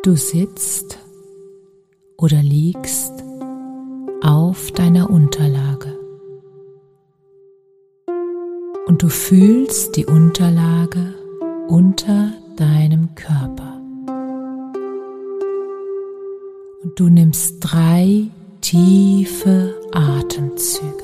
Du sitzt oder liegst auf deiner Unterlage und du fühlst die Unterlage unter deinem Körper. Und du nimmst 3 tiefe Atemzüge.